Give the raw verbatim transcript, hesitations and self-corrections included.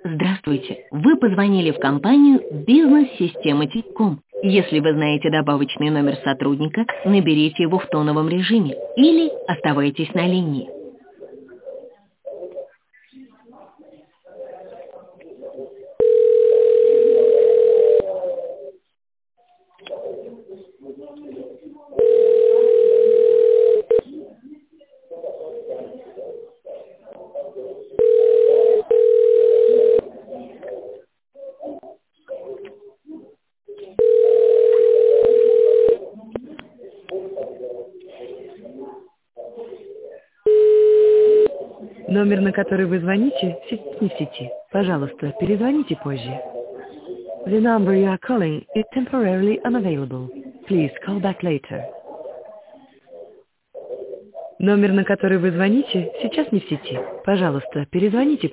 Здравствуйте. Вы позвонили в компанию «Бизнес-система Телеком». Если вы знаете добавочный номер сотрудника, наберите его в тоновом режиме или оставайтесь на линии. Номер, на который вы звоните, сейчас не в сети. Пожалуйста, перезвоните позже. The number you are calling is temporarily unavailable. Please call back later. Номер, на который вы звоните, сейчас не в сети. Пожалуйста, перезвоните